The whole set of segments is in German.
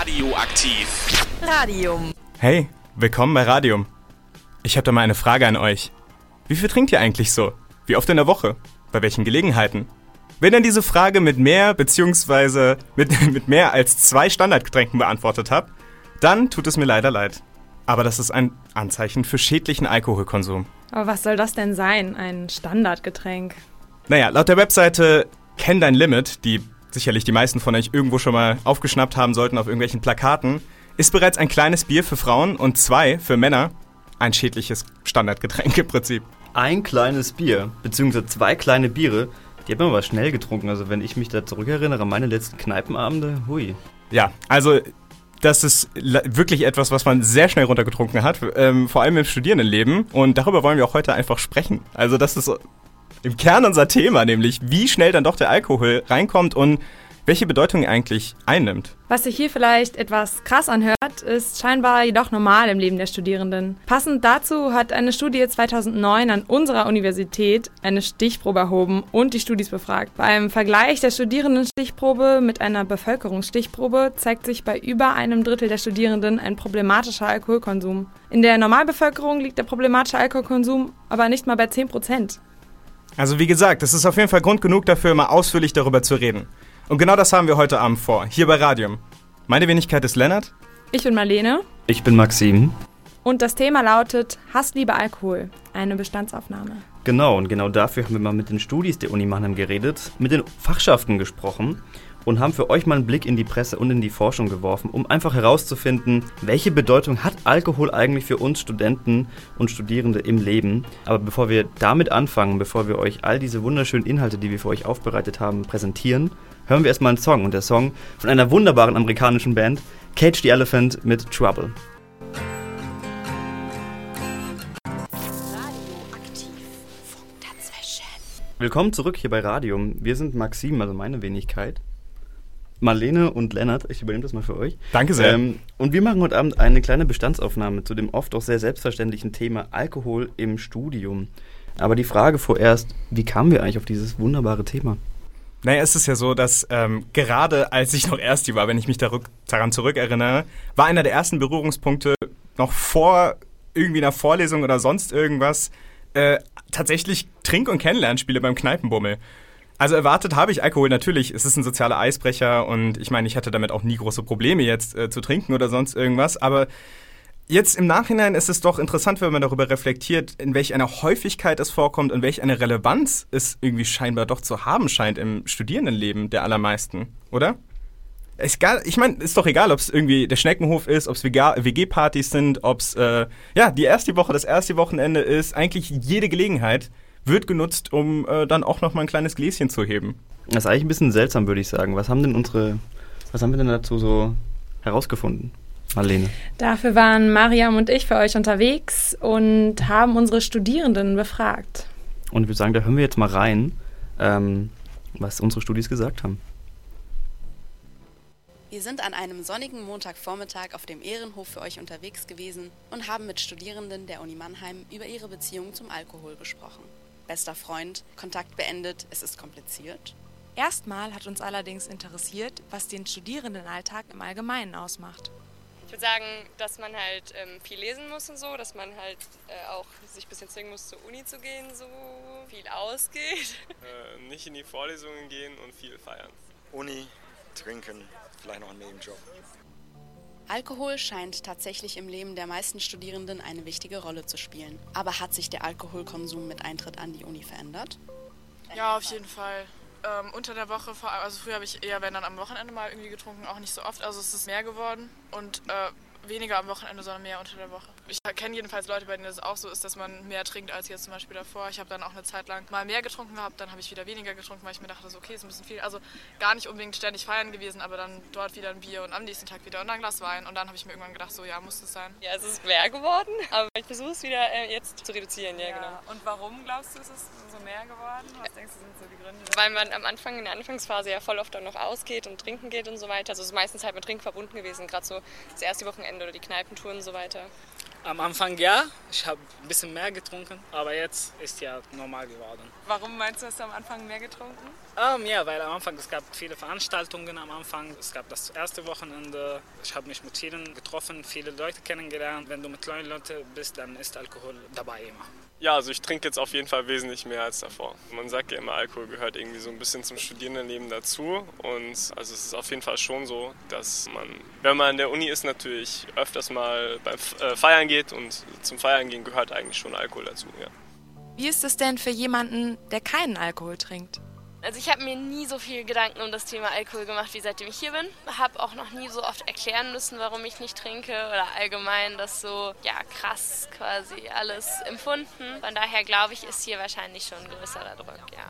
Radioaktiv. Radium. Hey, willkommen bei Radium. Ich habe da mal eine Frage an euch. Wie viel trinkt ihr eigentlich so? Wie oft in der Woche? Bei welchen Gelegenheiten? Wenn ihr diese Frage mit mehr bzw. mit mehr als 2 Standardgetränken beantwortet habt, dann tut es mir leider leid. Aber das ist ein Anzeichen für schädlichen Alkoholkonsum. Aber was soll das denn sein, ein Standardgetränk? Naja, laut der Webseite Kenn dein Limit, die sicherlich die meisten von euch irgendwo schon mal aufgeschnappt haben sollten auf irgendwelchen Plakaten, ist bereits ein kleines Bier für Frauen und 2 für Männer ein schädliches Standardgetränk im Prinzip. Ein kleines Bier, beziehungsweise 2 kleine Biere, die hat man aber schnell getrunken. Also wenn ich mich da zurückerinnere an meine letzten Kneipenabende, hui. Ja, also das ist wirklich etwas, was man sehr schnell runtergetrunken hat, vor allem im Studierendenleben. Und darüber wollen wir auch heute einfach sprechen. Also das ist im Kern unser Thema, nämlich wie schnell dann doch der Alkohol reinkommt und welche Bedeutung er eigentlich einnimmt. Was sich hier vielleicht etwas krass anhört, ist scheinbar jedoch normal im Leben der Studierenden. Passend dazu hat eine Studie 2009 an unserer Universität eine Stichprobe erhoben und die Studis befragt. Beim Vergleich der Studierendenstichprobe mit einer Bevölkerungsstichprobe zeigt sich bei über einem Drittel der Studierenden ein problematischer Alkoholkonsum. In der Normalbevölkerung liegt der problematische Alkoholkonsum aber nicht mal bei 10%. Also wie gesagt, das ist auf jeden Fall Grund genug dafür, mal ausführlich darüber zu reden. Und genau das haben wir heute Abend vor, hier bei Radium. Meine Wenigkeit ist Lennart. Ich bin Marlene. Ich bin Maxim. Und das Thema lautet Hassliebe Alkohol, eine Bestandsaufnahme. Genau, und genau dafür haben wir mal mit den Studis der Uni Mannheim geredet, mit den Fachschaften gesprochen und haben für euch mal einen Blick in die Presse und in die Forschung geworfen, um einfach herauszufinden, welche Bedeutung hat Alkohol eigentlich für uns Studenten und Studierende im Leben. Aber bevor wir damit anfangen, bevor wir euch all diese wunderschönen Inhalte, die wir für euch aufbereitet haben, präsentieren, hören wir erstmal einen Song. Und der Song von einer wunderbaren amerikanischen Band, Cage the Elephant mit Trouble. Willkommen zurück hier bei Radium. Wir sind Maxim, also meine Wenigkeit, Marlene und Lennart. Ich übernehme das mal für euch. Danke sehr. Und wir machen heute Abend eine kleine Bestandsaufnahme zu dem oft auch sehr selbstverständlichen Thema Alkohol im Studium. Aber die Frage vorerst, wie kamen wir eigentlich auf dieses wunderbare Thema? Naja, es ist ja so, dass gerade als ich noch Ersti war, wenn ich mich daran zurückerinnere, war einer der ersten Berührungspunkte noch vor irgendwie einer Vorlesung oder sonst irgendwas tatsächlich Trink- und Kennenlernspiele beim Kneipenbummel. Also erwartet habe ich Alkohol natürlich, es ist ein sozialer Eisbrecher und ich meine, ich hatte damit auch nie große Probleme jetzt zu trinken oder sonst irgendwas, aber jetzt im Nachhinein ist es doch interessant, wenn man darüber reflektiert, in welch einer Häufigkeit es vorkommt und welch eine Relevanz es irgendwie scheinbar doch zu haben scheint im Studierendenleben der allermeisten, oder? Ich meine, ist doch egal, ob es irgendwie der Schneckenhof ist, ob es WG-Partys sind, ob es die erste Woche, das erste Wochenende ist. Eigentlich jede Gelegenheit wird genutzt, um dann auch noch mal ein kleines Gläschen zu heben. Das ist eigentlich ein bisschen seltsam, würde ich sagen. Was haben wir denn dazu so herausgefunden, Marlene? Dafür waren Mariam und ich für euch unterwegs und haben unsere Studierenden befragt. Und ich würde sagen, da hören wir jetzt mal rein, was unsere Studis gesagt haben. Wir sind an einem sonnigen Montagvormittag auf dem Ehrenhof für euch unterwegs gewesen und haben mit Studierenden der Uni Mannheim über ihre Beziehung zum Alkohol gesprochen. Bester Freund, Kontakt beendet, es ist kompliziert. Erstmal hat uns allerdings interessiert, was den Studierendenalltag im Allgemeinen ausmacht. Ich würde sagen, dass man halt viel lesen muss und so, dass man halt auch sich ein bisschen zwingen muss, zur Uni zu gehen, so viel ausgeht. Nicht in die Vorlesungen gehen und viel feiern. Uni, trinken, vielleicht noch einen Nebenjob. Alkohol scheint tatsächlich im Leben der meisten Studierenden eine wichtige Rolle zu spielen. Aber hat sich der Alkoholkonsum mit Eintritt an die Uni verändert? Ja, auf jeden Fall. Unter der Woche, also früher habe ich eher, wenn dann am Wochenende mal irgendwie getrunken, auch nicht so oft. Also es ist mehr geworden und weniger am Wochenende, sondern mehr unter der Woche. Ich kenne jedenfalls Leute, bei denen es auch so ist, dass man mehr trinkt als jetzt zum Beispiel davor. Ich habe dann auch eine Zeit lang mal mehr getrunken gehabt, dann habe ich wieder weniger getrunken, weil ich mir dachte, so, okay, ist ein bisschen viel. Also gar nicht unbedingt ständig feiern gewesen, aber dann dort wieder ein Bier und am nächsten Tag wieder und ein Glas Wein. Und dann habe ich mir irgendwann gedacht, so, ja, muss das sein. Ja, es ist mehr geworden, aber ich versuche es wieder jetzt zu reduzieren, ja, genau. Und warum glaubst du, ist es so mehr geworden? Was denkst du, sind so die Gründe? Weil man am Anfang, in der Anfangsphase ja voll oft auch noch ausgeht und trinken geht und so weiter. Also es ist meistens halt mit Trinken verbunden gewesen, gerade so das erste Wochenende oder die Kneipentouren und so weiter. Am Anfang ja, ich habe ein bisschen mehr getrunken, aber jetzt ist ja normal geworden. Warum meinst du, hast du am Anfang mehr getrunken? Ja, weil am Anfang es gab viele Veranstaltungen am Anfang. Es gab das erste Wochenende. Ich habe mich mit vielen getroffen, viele Leute kennengelernt. Wenn du mit neuen Leuten bist, dann ist Alkohol dabei immer. Ja, also ich trinke jetzt auf jeden Fall wesentlich mehr als davor. Man sagt ja immer, Alkohol gehört irgendwie so ein bisschen zum Studierendenleben dazu. Und also es ist auf jeden Fall schon so, dass man, wenn man an der Uni ist, natürlich öfters mal beim Feiern geht. Und zum Feiern gehen gehört eigentlich schon Alkohol dazu, ja. Wie ist es denn für jemanden, der keinen Alkohol trinkt? Also ich habe mir nie so viel Gedanken um das Thema Alkohol gemacht, wie seitdem ich hier bin. Habe auch noch nie so oft erklären müssen, warum ich nicht trinke oder allgemein das so, ja, krass quasi alles empfunden. Von daher glaube ich, ist hier wahrscheinlich schon ein größerer Druck, ja.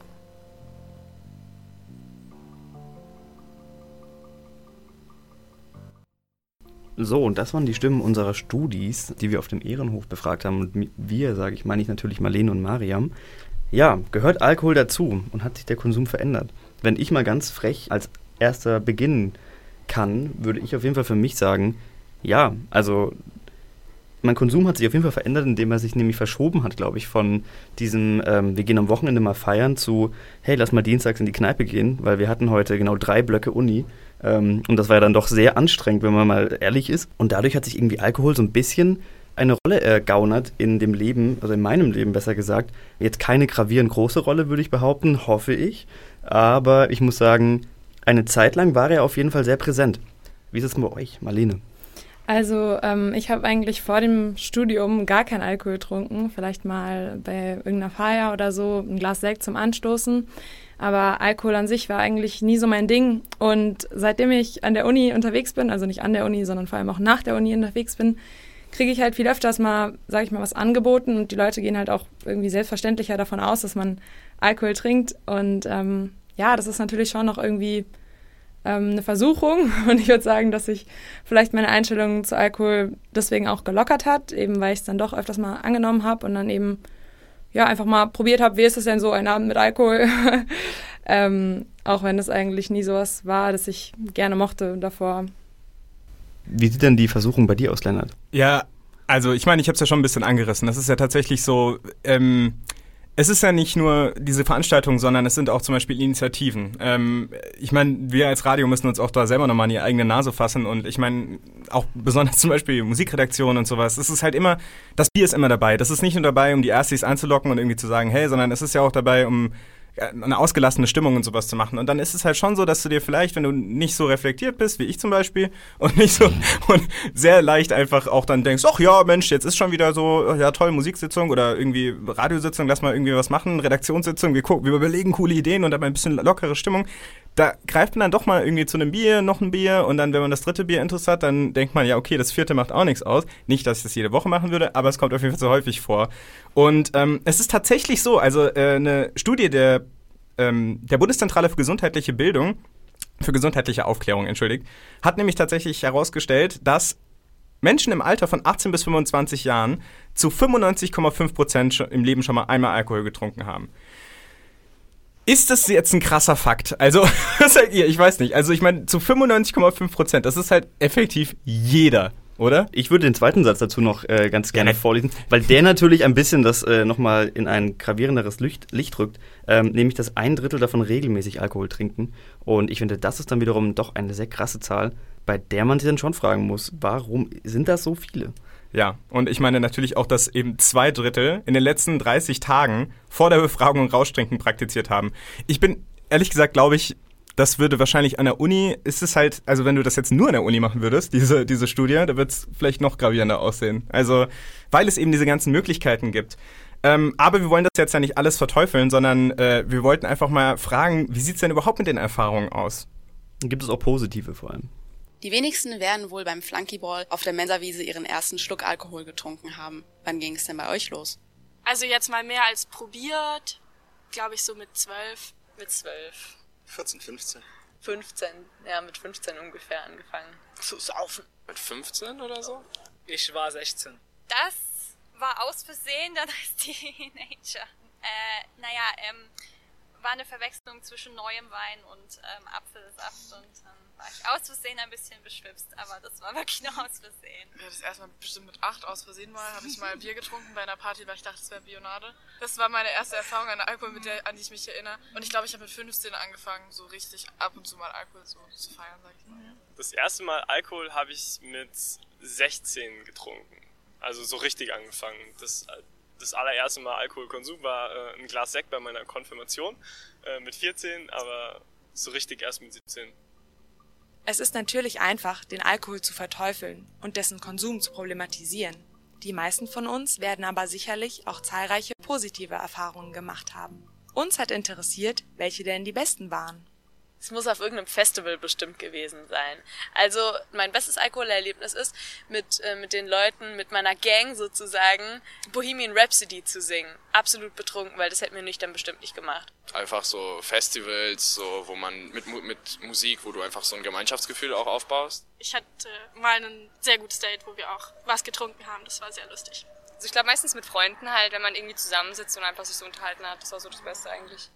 So, und das waren die Stimmen unserer Studis, die wir auf dem Ehrenhof befragt haben. Und wir, sage ich, meine ich natürlich Marlene und Mariam. Ja, gehört Alkohol dazu und hat sich der Konsum verändert? Wenn ich mal ganz frech als erster beginnen kann, würde ich auf jeden Fall für mich sagen, ja, also mein Konsum hat sich auf jeden Fall verändert, indem er sich nämlich verschoben hat, glaube ich, von diesem, wir gehen am Wochenende mal feiern zu, hey, lass mal dienstags in die Kneipe gehen, weil wir hatten heute genau 3 Blöcke Uni und das war ja dann doch sehr anstrengend, wenn man mal ehrlich ist. Und dadurch hat sich irgendwie Alkohol so ein bisschen eine Rolle ergaunert in dem Leben, also in meinem Leben besser gesagt. Jetzt keine gravierend große Rolle, würde ich behaupten, hoffe ich. Aber ich muss sagen, eine Zeit lang war er auf jeden Fall sehr präsent. Wie ist es bei euch, Marlene? Also ich habe eigentlich vor dem Studium gar keinen Alkohol getrunken. Vielleicht mal bei irgendeiner Feier oder so ein Glas Sekt zum Anstoßen. Aber Alkohol an sich war eigentlich nie so mein Ding. Und seitdem ich an der Uni unterwegs bin, also nicht an der Uni, sondern vor allem auch nach der Uni unterwegs bin, kriege ich halt viel öfters mal, sage ich mal, was angeboten und die Leute gehen halt auch irgendwie selbstverständlicher davon aus, dass man Alkohol trinkt und ja, das ist natürlich schon noch irgendwie eine Versuchung und ich würde sagen, dass sich vielleicht meine Einstellung zu Alkohol deswegen auch gelockert hat, eben weil ich es dann doch öfters mal angenommen habe und dann eben ja einfach mal probiert habe, wie ist es denn so, ein Abend mit Alkohol, auch wenn es eigentlich nie sowas war, das ich gerne mochte davor. Wie sieht denn die Versuchung bei dir aus, Lennart? Ja, also ich meine, ich habe es ja schon ein bisschen angerissen. Das ist ja tatsächlich so, es ist ja nicht nur diese Veranstaltung, sondern es sind auch zum Beispiel Initiativen. Ich meine, wir als Radio müssen uns auch da selber nochmal in die eigene Nase fassen und ich meine, auch besonders zum Beispiel Musikredaktion und sowas. Es ist halt immer, das Bier ist immer dabei. Das ist nicht nur dabei, um die Erstis einzulocken und irgendwie zu sagen, hey, sondern es ist ja auch dabei, um eine ausgelassene Stimmung und sowas zu machen. Und dann ist es halt schon so, dass du dir vielleicht, wenn du nicht so reflektiert bist, wie ich zum Beispiel, und nicht so und sehr leicht einfach auch dann denkst, ach ja, Mensch, jetzt ist schon wieder so, ja toll, Musiksitzung oder irgendwie Radiositzung, lass mal irgendwie was machen, Redaktionssitzung, wir überlegen coole Ideen und dann ein bisschen lockere Stimmung. Da greift man dann doch mal irgendwie zu einem Bier, noch ein Bier und dann, wenn man das 3. Bier Intus hat, dann denkt man, ja okay, das 4. macht auch nichts aus. Nicht, dass ich das jede Woche machen würde, aber es kommt auf jeden Fall so häufig vor. Und es ist tatsächlich so, also eine Studie der Bundeszentrale für gesundheitliche Bildung, für gesundheitliche Aufklärung, hat nämlich tatsächlich herausgestellt, dass Menschen im Alter von 18 bis 25 Jahren zu 95,5% im Leben schon mal einmal Alkohol getrunken haben. Ist das jetzt ein krasser Fakt? Also, was sagt ihr? Ich weiß nicht. Also, ich meine, zu 95,5%, das ist halt effektiv jeder, oder? Ich würde den zweiten Satz dazu noch ganz gerne vorlesen, weil der natürlich ein bisschen das nochmal in ein gravierenderes Licht rückt, nämlich dass 1/3 davon regelmäßig Alkohol trinken. Und ich finde, das ist dann wiederum doch eine sehr krasse Zahl, bei der man sich dann schon fragen muss, warum sind das so viele? Ja, und ich meine natürlich auch, dass eben 2/3 in den letzten 30 Tagen vor der Befragung Rauschtrinken praktiziert haben. Ich bin, ehrlich gesagt, glaube ich, das würde wahrscheinlich an der Uni, ist es halt, also wenn du das jetzt nur an der Uni machen würdest, diese Studie, da wird es vielleicht noch gravierender aussehen. Also, weil es eben diese ganzen Möglichkeiten gibt. Aber wir wollen das jetzt ja nicht alles verteufeln, sondern wir wollten einfach mal fragen, wie sieht es denn überhaupt mit den Erfahrungen aus? Gibt es auch positive vor allem? Die wenigsten werden wohl beim Flunkyball auf der Mensawiese ihren ersten Schluck Alkohol getrunken haben. Wann ging es denn bei euch los? Also jetzt mal mehr als probiert, glaube ich so mit 12. Mit 12. 14, 15. 15, ja, mit 15 ungefähr angefangen zu saufen. Mit 15 oder so? Ich war 16. Das war aus Versehen dann als Teenager. War eine Verwechslung zwischen neuem Wein und Apfelsaft und war ich aus Versehen ein bisschen beschwipst, aber das war wirklich nur aus Versehen. Ja, das erste Mal bestimmt mit 8 aus Versehen mal, habe ich mal ein Bier getrunken bei einer Party, weil ich dachte, es wäre Bionade. Das war meine erste Erfahrung an Alkohol, an die ich mich erinnere. Und ich glaube, ich habe mit 15 angefangen, so richtig ab und zu mal Alkohol so zu feiern, sag ich mal. Ja. Das erste Mal Alkohol habe ich mit 16 getrunken. Also so richtig angefangen. Das allererste Mal Alkoholkonsum war ein Glas Sekt bei meiner Konfirmation mit 14, aber so richtig erst mit 17. Es ist natürlich einfach, den Alkohol zu verteufeln und dessen Konsum zu problematisieren. Die meisten von uns werden aber sicherlich auch zahlreiche positive Erfahrungen gemacht haben. Uns hat interessiert, welche denn die besten waren. Es muss auf irgendeinem Festival bestimmt gewesen sein. Also mein bestes Alkoholerlebnis ist, mit den Leuten, mit meiner Gang sozusagen, Bohemian Rhapsody zu singen. Absolut betrunken, weil das hätten wir nüchtern bestimmt nicht gemacht. Einfach so Festivals, so, wo man mit Musik, wo du einfach so ein Gemeinschaftsgefühl auch aufbaust. Ich hatte mal ein sehr gutes Date, wo wir auch was getrunken haben. Das war sehr lustig. Also ich glaube meistens mit Freunden halt, wenn man irgendwie zusammensitzt und einfach sich so unterhalten hat. Das war so das Beste eigentlich.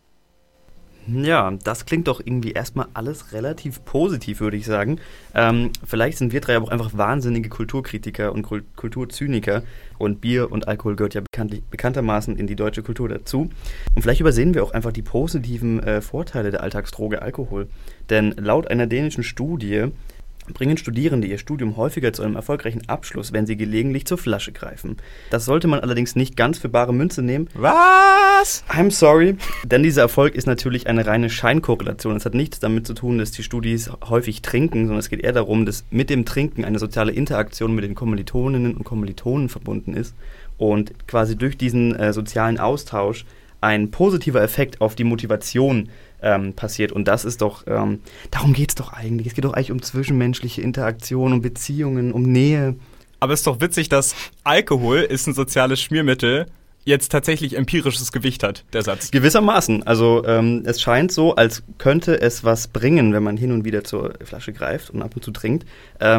Ja, das klingt doch irgendwie erstmal alles relativ positiv, würde ich sagen. Vielleicht sind wir drei aber auch einfach wahnsinnige Kulturkritiker und Kulturzyniker und Bier und Alkohol gehört ja bekanntermaßen in die deutsche Kultur dazu. Und vielleicht übersehen wir auch einfach die positiven Vorteile der Alltagsdroge Alkohol. Denn laut einer dänischen Studie bringen Studierende ihr Studium häufiger zu einem erfolgreichen Abschluss, wenn sie gelegentlich zur Flasche greifen. Das sollte man allerdings nicht ganz für bare Münze nehmen. Was? I'm sorry. Denn dieser Erfolg ist natürlich eine reine Scheinkorrelation. Es hat nichts damit zu tun, dass die Studis häufig trinken, sondern es geht eher darum, dass mit dem Trinken eine soziale Interaktion mit den Kommilitoninnen und Kommilitonen verbunden ist und quasi durch diesen sozialen Austausch ein positiver Effekt auf die Motivation passiert. Und das ist doch, darum geht es doch eigentlich. Es geht doch eigentlich um zwischenmenschliche Interaktion, um Beziehungen, um Nähe. Aber es ist doch witzig, dass Alkohol ist ein soziales Schmiermittel, jetzt tatsächlich empirisches Gewicht hat, der Satz. Gewissermaßen. Also es scheint so, als könnte es was bringen, wenn man hin und wieder zur Flasche greift und ab und zu trinkt.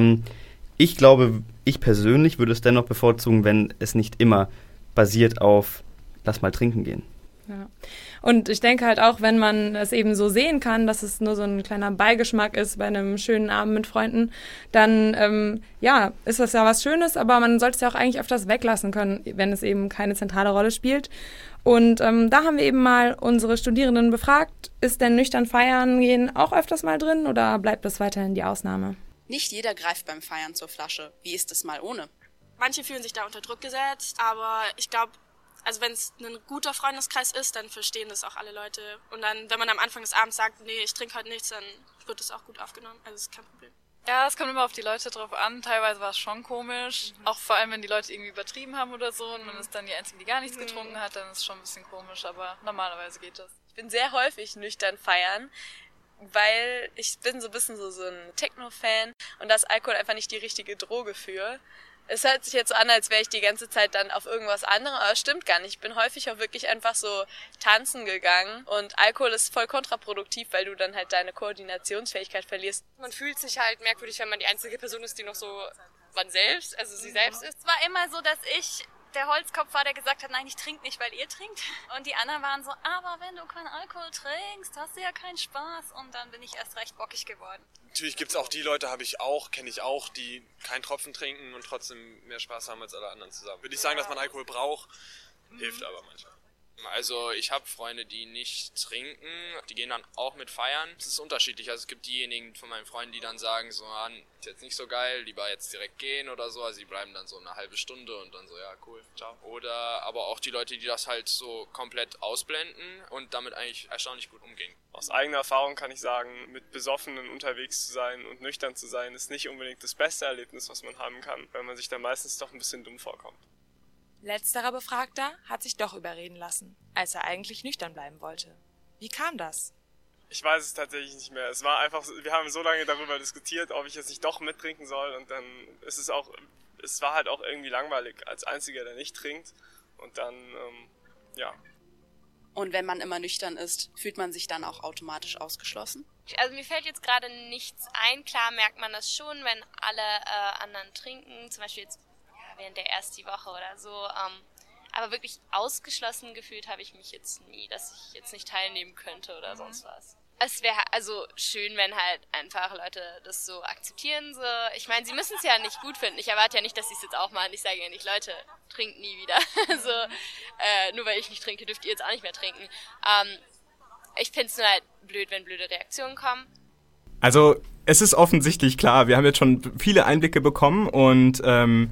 Ich glaube, ich persönlich würde es dennoch bevorzugen, wenn es nicht immer basiert auf lass mal trinken gehen. Ja. Und ich denke halt auch, wenn man es eben so sehen kann, dass es nur so ein kleiner Beigeschmack ist bei einem schönen Abend mit Freunden, dann ist das ja was Schönes, aber man sollte es ja auch eigentlich öfters weglassen können, wenn es eben keine zentrale Rolle spielt. Und da haben wir eben mal unsere Studierenden befragt, ist denn nüchtern feiern gehen auch öfters mal drin oder bleibt das weiterhin die Ausnahme? Nicht jeder greift beim Feiern zur Flasche. Wie ist es mal ohne? Manche fühlen sich da unter Druck gesetzt, aber ich glaube, also wenn es ein guter Freundeskreis ist, dann verstehen das auch alle Leute. Und dann, wenn man am Anfang des Abends sagt, nee, ich trinke heute nichts, dann wird das auch gut aufgenommen. Also das ist kein Problem. Ja, es kommt immer auf die Leute drauf an. Teilweise war es schon komisch. Auch vor allem, wenn die Leute irgendwie übertrieben haben oder so und man ist dann die Einzige, die gar nichts getrunken hat, dann ist es schon ein bisschen komisch. Aber normalerweise geht das. Ich bin sehr häufig nüchtern feiern, weil ich bin so ein bisschen so ein Techno-Fan und da ist Alkohol einfach nicht die richtige Droge für. Es hört sich jetzt so an, als wäre ich die ganze Zeit dann auf irgendwas anderem, aber es stimmt gar nicht. Ich bin häufig auch wirklich einfach so tanzen gegangen und Alkohol ist voll kontraproduktiv, weil du dann halt deine Koordinationsfähigkeit verlierst. Man fühlt sich halt merkwürdig, wenn man die einzige Person ist, die noch so sie selbst ist. Es war immer so, dass ich der Holzkopf war, der gesagt hat, nein, ich trinke nicht, weil ihr trinkt. Und die anderen waren so, aber wenn du keinen Alkohol trinkst, hast du ja keinen Spaß. Und dann bin ich erst recht bockig geworden. Natürlich gibt es auch die Leute, kenne ich auch, die keinen Tropfen trinken und trotzdem mehr Spaß haben als alle anderen zusammen. Würde ich sagen, dass man Alkohol braucht, hilft aber manchmal. Also ich habe Freunde, die nicht trinken, die gehen dann auch mit feiern. Es ist unterschiedlich, also es gibt diejenigen von meinen Freunden, die dann sagen, so, ist jetzt nicht so geil, lieber jetzt direkt gehen oder so. Also die bleiben dann so eine halbe Stunde und dann so, ja cool, ciao. Oder aber auch die Leute, die das halt so komplett ausblenden und damit eigentlich erstaunlich gut umgehen. Aus eigener Erfahrung kann ich sagen, mit Besoffenen unterwegs zu sein und nüchtern zu sein, ist nicht unbedingt das beste Erlebnis, was man haben kann, weil man sich dann meistens doch ein bisschen dumm vorkommt. Letzterer Befragter hat sich doch überreden lassen, als er eigentlich nüchtern bleiben wollte. Wie kam das? Ich weiß es tatsächlich nicht mehr. Es war einfach, wir haben so lange darüber diskutiert, ob ich jetzt nicht doch mittrinken soll und dann es war halt auch irgendwie langweilig als Einziger, der nicht trinkt und dann, Und wenn man immer nüchtern ist, fühlt man sich dann auch automatisch ausgeschlossen? Also mir fällt jetzt gerade nichts ein. Klar merkt man das schon, wenn alle anderen trinken, zum Beispiel jetzt während der ersten Woche oder so. Aber wirklich ausgeschlossen gefühlt habe ich mich jetzt nie, dass ich jetzt nicht teilnehmen könnte oder sonst was. Es wäre also schön, wenn halt einfach Leute das so akzeptieren. So. Ich meine, sie müssen es ja nicht gut finden. Ich erwarte ja nicht, dass sie es jetzt auch machen. Ich sage ja nicht, Leute, trinkt nie wieder. Nur weil ich nicht trinke, dürft ihr jetzt auch nicht mehr trinken. Ich finde es nur halt blöd, wenn blöde Reaktionen kommen. Also es ist offensichtlich klar, wir haben jetzt schon viele Einblicke bekommen und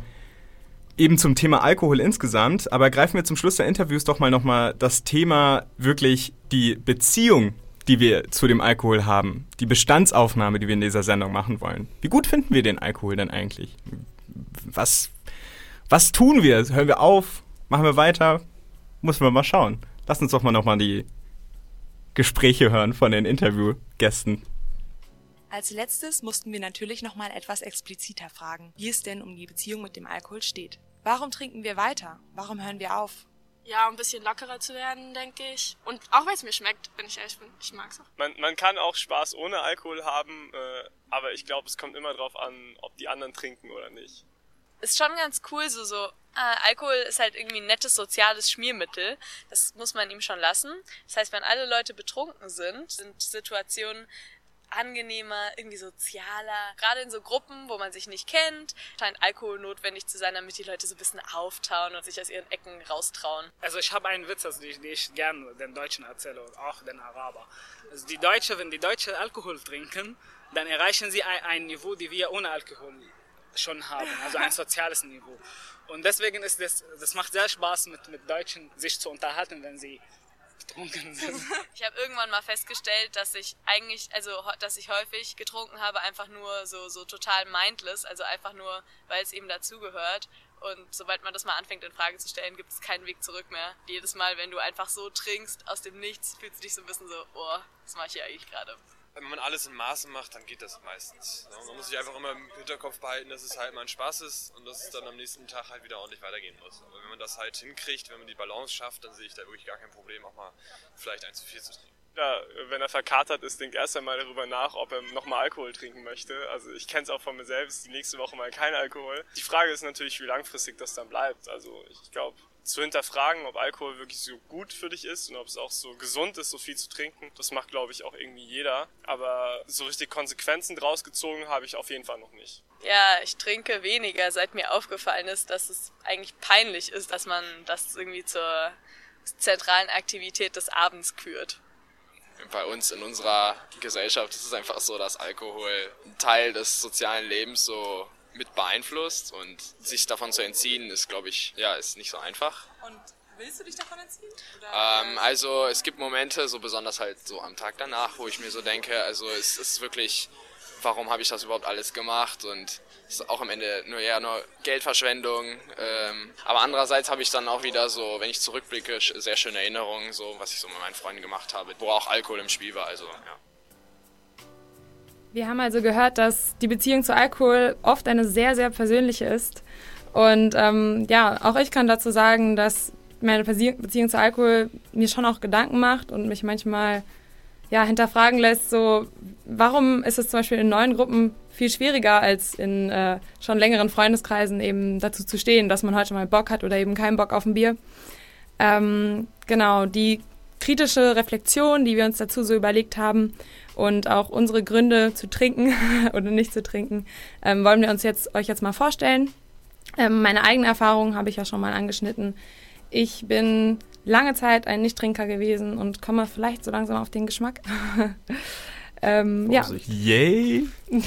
eben zum Thema Alkohol insgesamt, aber greifen wir zum Schluss der Interviews doch mal nochmal das Thema wirklich die Beziehung, die wir zu dem Alkohol haben, die Bestandsaufnahme, die wir in dieser Sendung machen wollen. Wie gut finden wir den Alkohol denn eigentlich? Was tun wir? Hören wir auf? Machen wir weiter? Müssen wir mal schauen. Lass uns doch mal nochmal die Gespräche hören von den Interviewgästen. Als letztes mussten wir natürlich nochmal etwas expliziter fragen, wie es denn um die Beziehung mit dem Alkohol steht. Warum trinken wir weiter? Warum hören wir auf? Ja, um ein bisschen lockerer zu werden, denke ich. Und auch weil es mir schmeckt, wenn ich ehrlich bin. Ich mag's auch. Man kann auch Spaß ohne Alkohol haben, aber ich glaube, es kommt immer drauf an, ob die anderen trinken oder nicht. Ist schon ganz cool, Alkohol ist halt irgendwie ein nettes soziales Schmiermittel. Das muss man ihm schon lassen. Das heißt, wenn alle Leute betrunken sind Situationen angenehmer, irgendwie sozialer. Gerade in so Gruppen, wo man sich nicht kennt, scheint Alkohol notwendig zu sein, damit die Leute so ein bisschen auftauen und sich aus ihren Ecken raustrauen. Also ich habe einen Witz, den ich gerne den Deutschen erzähle und auch den Araber. Also wenn die Deutschen Alkohol trinken, dann erreichen sie ein Niveau, die wir ohne Alkohol schon haben, also ein soziales Niveau. Und deswegen ist das macht sehr Spaß, mit Deutschen sich zu unterhalten, wenn sie betrunken sind. Ich habe irgendwann mal festgestellt, dass ich häufig getrunken habe, einfach nur so total mindless, also einfach nur, weil es eben dazugehört. Und sobald man das mal anfängt in Frage zu stellen, gibt es keinen Weg zurück mehr. Jedes Mal, wenn du einfach so trinkst aus dem Nichts, fühlst du dich so ein bisschen so, oh, was mache ich hier eigentlich gerade? Wenn man alles in Maßen macht, dann geht das meistens. Man muss sich einfach immer im Hinterkopf behalten, dass es halt mal ein Spaß ist und dass es dann am nächsten Tag halt wieder ordentlich weitergehen muss. Aber wenn man das halt hinkriegt, wenn man die Balance schafft, dann sehe ich da wirklich gar kein Problem, auch mal vielleicht ein zu viel zu trinken. Ja, wenn er verkatert ist, denkt erst einmal darüber nach, ob er nochmal Alkohol trinken möchte. Also ich kenne es auch von mir selbst, die nächste Woche mal kein Alkohol. Die Frage ist natürlich, wie langfristig das dann bleibt. Also ich glaube, zu hinterfragen, ob Alkohol wirklich so gut für dich ist und ob es auch so gesund ist, so viel zu trinken, das macht, glaube ich, auch irgendwie jeder. Aber so richtig Konsequenzen draus gezogen habe ich auf jeden Fall noch nicht. Ja, ich trinke weniger, seit mir aufgefallen ist, dass es eigentlich peinlich ist, dass man das irgendwie zur zentralen Aktivität des Abends kürt. Bei uns in unserer Gesellschaft ist es einfach so, dass Alkohol einen Teil des sozialen Lebens so mit beeinflusst und sich davon zu entziehen ist, glaube ich, ist nicht so einfach. Und willst du dich davon entziehen? Also es gibt Momente, so besonders halt so am Tag danach, wo ich mir so denke, also es ist wirklich, warum habe ich das überhaupt alles gemacht und es ist auch am Ende nur Geldverschwendung. Aber andererseits habe ich dann auch wieder so, wenn ich zurückblicke, sehr schöne Erinnerungen, so was ich so mit meinen Freunden gemacht habe, wo auch Alkohol im Spiel war, also ja. Wir haben also gehört, dass die Beziehung zu Alkohol oft eine sehr, sehr persönliche ist. Und auch ich kann dazu sagen, dass meine Beziehung zu Alkohol mir schon auch Gedanken macht und mich manchmal hinterfragen lässt, so warum ist es zum Beispiel in neuen Gruppen viel schwieriger als in schon längeren Freundeskreisen eben dazu zu stehen, dass man heute mal Bock hat oder eben keinen Bock auf ein Bier. Die kritische Reflexion, die wir uns dazu so überlegt haben und auch unsere Gründe zu trinken oder nicht zu trinken, wollen wir euch jetzt mal vorstellen. Meine eigene Erfahrung habe ich ja schon mal angeschnitten. Ich bin lange Zeit ein Nichttrinker gewesen und komme vielleicht so langsam auf den Geschmack. Yay!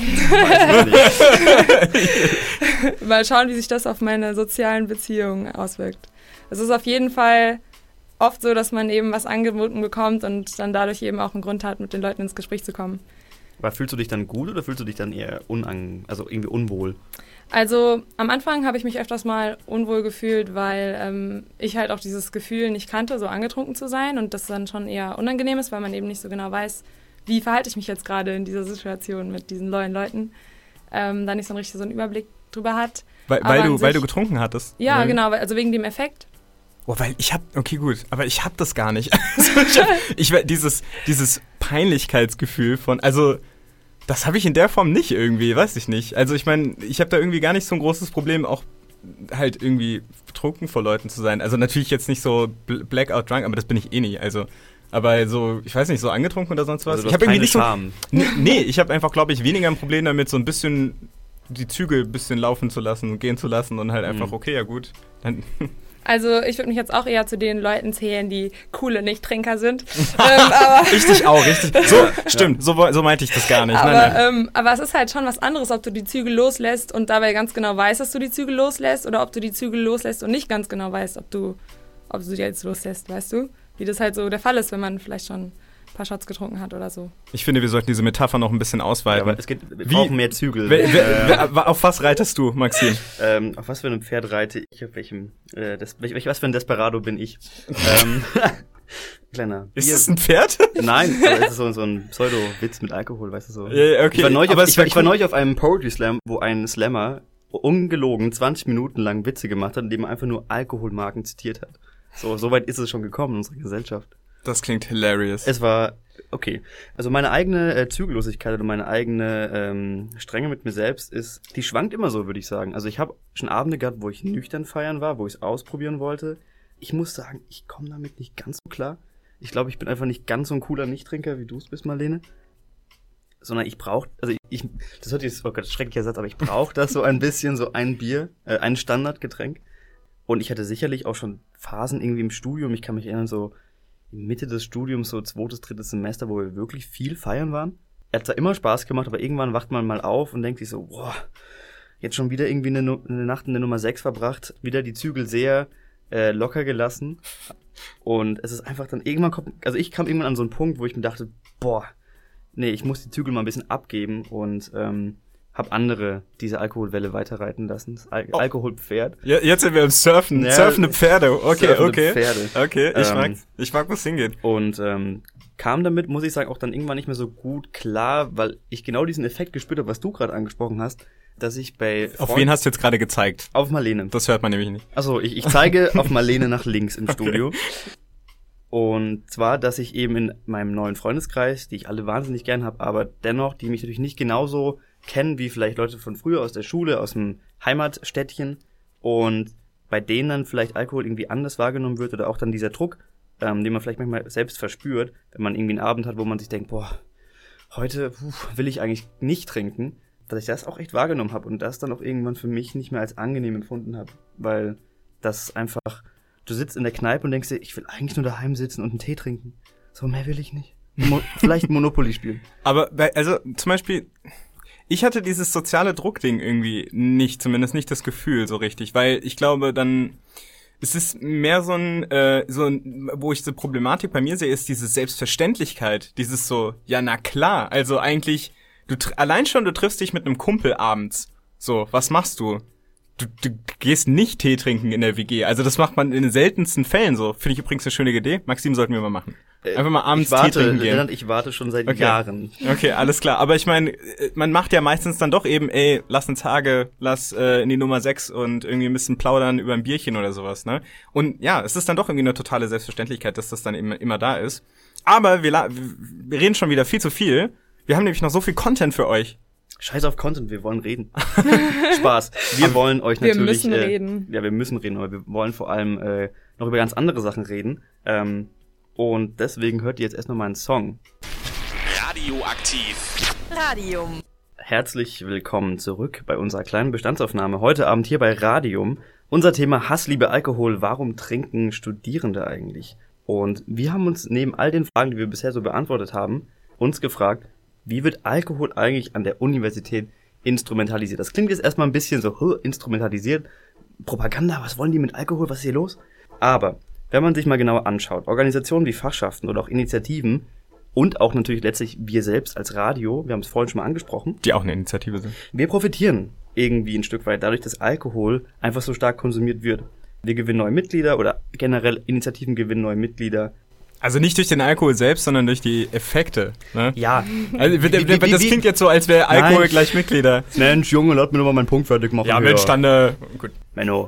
Mal schauen, wie sich das auf meine sozialen Beziehungen auswirkt. Es ist auf jeden Fall oft so, dass man eben was angeboten bekommt und dann dadurch eben auch einen Grund hat, mit den Leuten ins Gespräch zu kommen. Aber fühlst du dich dann gut oder fühlst du dich dann eher irgendwie unwohl? Also am Anfang habe ich mich öfters mal unwohl gefühlt, weil ich halt auch dieses Gefühl nicht kannte, so angetrunken zu sein und das dann schon eher unangenehm ist, weil man eben nicht so genau weiß, wie verhalte ich mich jetzt gerade in dieser Situation mit diesen neuen Leuten, da nicht so einen Überblick drüber hat. Weil du getrunken hattest? Ja, genau, also wegen dem Effekt. Oh, aber ich hab das gar nicht. Also dieses Peinlichkeitsgefühl das habe ich in der Form nicht irgendwie, weiß ich nicht. Also ich meine, ich habe da irgendwie gar nicht so ein großes Problem, auch halt irgendwie betrunken vor Leuten zu sein. Also natürlich jetzt nicht so blackout drunk, aber das bin ich eh nie. Also Aber so, ich weiß nicht, so angetrunken oder sonst was. Also ich habe irgendwie nicht Scham. Nee, ich habe einfach, glaube ich, weniger ein Problem damit, so ein bisschen die Zügel ein bisschen laufen zu lassen und gehen zu lassen und halt einfach, okay, ja gut. Dann Also ich würde mich jetzt auch eher zu den Leuten zählen, die coole Nichttrinker sind. Aber richtig auch, richtig. So, stimmt, so meinte ich das gar nicht. Aber, Nein. Aber es ist halt schon was anderes, ob du die Zügel loslässt und dabei ganz genau weißt, dass du die Zügel loslässt, oder ob du die Zügel loslässt und nicht ganz genau weißt, ob du die jetzt loslässt, weißt du? Wie das halt so der Fall ist, wenn man vielleicht schon ein paar Shots getrunken hat oder so. Ich finde, wir sollten diese Metapher noch ein bisschen ausweiten. Ja, aber wir brauchen mehr Zügel. Auf was reitest du, Maxim? Auf was für einem Pferd reite ich? Auf welchem? Was für ein Desperado bin ich? Kleiner. Ist das ein Pferd? Nein, aber es ist so ein Pseudo-Witz mit Alkohol, weißt du so. Ja, okay. Ich war neulich auf einem Poetry Slam, wo ein Slammer ungelogen 20 Minuten lang Witze gemacht hat, indem er einfach nur Alkoholmarken zitiert hat. So weit ist es schon gekommen in unserer Gesellschaft. Das klingt hilarious. Es war okay. Also meine eigene Zügellosigkeit oder meine eigene Strenge mit mir selbst die schwankt immer so, würde ich sagen. Also ich habe schon Abende gehabt, wo ich nüchtern feiern war, wo ich es ausprobieren wollte. Ich muss sagen, ich komme damit nicht ganz so klar. Ich glaube, ich bin einfach nicht ganz so ein cooler Nichttrinker, wie du es bist, Marlene. Sondern ich brauche, das hört jetzt, oh Gott, schrecklicher Satz, aber ich brauche das so ein bisschen, so ein Bier, ein Standardgetränk. Und ich hatte sicherlich auch schon Phasen irgendwie im Studium, ich kann mich erinnern, so Mitte des Studiums, so 2., 3. Semester, wo wir wirklich viel feiern waren. Er hat zwar immer Spaß gemacht, aber irgendwann wacht man mal auf und denkt sich so, boah, jetzt schon wieder irgendwie eine Nacht in der Nummer 6 verbracht, wieder die Zügel sehr locker gelassen. Und es ist einfach dann ich kam irgendwann an so einen Punkt, wo ich mir dachte, boah, nee, ich muss die Zügel mal ein bisschen abgeben und hab andere diese Alkoholwelle weiterreiten lassen. Das Alkoholpferd. Ja, jetzt sind wir im Surfen. Ja, surfende Pferde. Okay, surfende okay. Pferde. Okay, ich mag, wo es hingeht. Und kam damit, muss ich sagen, auch dann irgendwann nicht mehr so gut klar, weil ich genau diesen Effekt gespürt habe, was du gerade angesprochen hast, dass ich bei Auf wen hast du jetzt gerade gezeigt? Auf Marlene. Das hört man nämlich nicht. Achso, ich zeige auf Marlene nach links im Studio. Okay. Und zwar, dass ich eben in meinem neuen Freundeskreis, die ich alle wahnsinnig gern habe, aber dennoch, die mich natürlich nicht genauso kennen wie vielleicht Leute von früher aus der Schule, aus dem Heimatstädtchen, und bei denen dann vielleicht Alkohol irgendwie anders wahrgenommen wird oder auch dann dieser Druck, den man vielleicht manchmal selbst verspürt, wenn man irgendwie einen Abend hat, wo man sich denkt, boah, heute will ich eigentlich nicht trinken, dass ich das auch echt wahrgenommen habe und das dann auch irgendwann für mich nicht mehr als angenehm empfunden habe, weil das einfach, du sitzt in der Kneipe und denkst dir, ich will eigentlich nur daheim sitzen und einen Tee trinken. So, mehr will ich nicht. Vielleicht Monopoly spielen. Aber, also, zum Beispiel, ich hatte dieses soziale Druckding irgendwie nicht, zumindest nicht das Gefühl so richtig, weil ich glaube dann, es ist mehr so ein, wo ich so Problematik bei mir sehe, ist diese Selbstverständlichkeit, dieses so, ja na klar, also eigentlich, allein schon, du triffst dich mit einem Kumpel abends, so, was machst du? Du gehst nicht Tee trinken in der WG. Also das macht man in den seltensten Fällen so. Finde ich übrigens eine schöne Idee. Maxim, sollten wir mal machen. Einfach mal abends Tee trinken gehen. Ich warte schon seit Jahren. Okay, alles klar. Aber ich meine, man macht ja meistens dann doch eben, lass ins Hage, lass in die Nummer 6 und irgendwie ein bisschen plaudern über ein Bierchen oder sowas, ne? Und ja, es ist dann doch irgendwie eine totale Selbstverständlichkeit, dass das dann immer da ist. Aber wir reden schon wieder viel zu viel. Wir haben nämlich noch so viel Content für euch. Scheiß auf Content, wir wollen reden. Spaß. Wir wollen euch natürlich... Wir müssen reden. Ja, wir müssen reden, aber wir wollen vor allem noch über ganz andere Sachen reden. Und deswegen hört ihr jetzt erstmal mal einen Song. Radioaktiv. Radium. Herzlich willkommen zurück bei unserer kleinen Bestandsaufnahme. Heute Abend hier bei Radium. Unser Thema Hass, Liebe, Alkohol. Warum trinken Studierende eigentlich? Und wir haben uns neben all den Fragen, die wir bisher so beantwortet haben, uns gefragt, wie wird Alkohol eigentlich an der Universität instrumentalisiert? Das klingt jetzt erstmal ein bisschen so, instrumentalisiert. Propaganda, was wollen die mit Alkohol? Was ist hier los? Aber wenn man sich mal genauer anschaut, Organisationen wie Fachschaften oder auch Initiativen und auch natürlich letztlich wir selbst als Radio, wir haben es vorhin schon mal angesprochen. Die auch eine Initiative sind. Wir profitieren irgendwie ein Stück weit dadurch, dass Alkohol einfach so stark konsumiert wird. Wir gewinnen neue Mitglieder oder generell Initiativen gewinnen neue Mitglieder. Also nicht durch den Alkohol selbst, sondern durch die Effekte, ne? Ja. Also, das klingt jetzt so, als wäre Alkohol gleich Mitglieder. Mensch, Junge, lass mir doch mal meinen Punkt fertig machen. Ja, Mensch, dann, gut. Menno.